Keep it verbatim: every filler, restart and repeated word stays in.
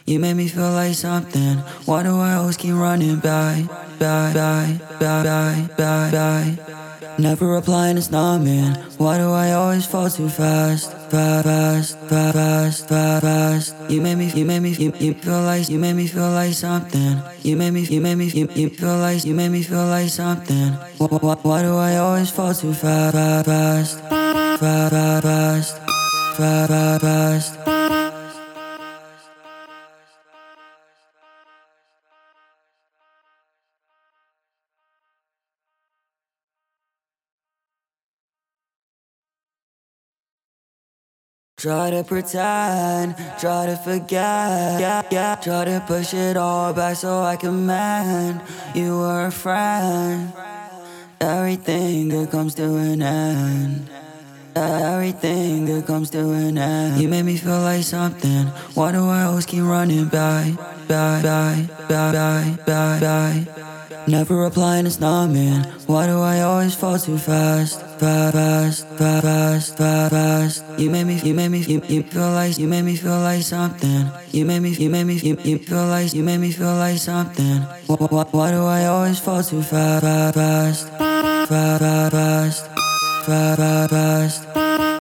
You make me feel like something. Why do I always keep running back, back, back, back, back, back, back? Never replying, it's numbing. Why do I always fall too fast, fast, fast, fast, fast, fast, fast? You make me, you make me, you, you feel like, you make me feel like something. You make me, you make me, you, you feel like, you make me feel like something. Why, why, why do I always fall too fast, fast, fast, fast, fast, fast, fast, fast, fast? Try to pretend, try to forget, yeah, yeah. Try to push it all back so I can mend. You were a friend. Everything good comes to an end. Everything good comes to an end. You make me feel like something. Why do I always keep running back, back, back, back, back, back, back? Never replying, it's numbing. Why do I always fall too fast, fast, fast, fast, fast, fast, fast? You make me, you make me, you, you feel like, you make me feel like something. You make me, you make me, you, you feel like, you make me feel like something. Why, why, why do I always fall too fast, fast, fast, fast, fast, fast, fast, fast, fast?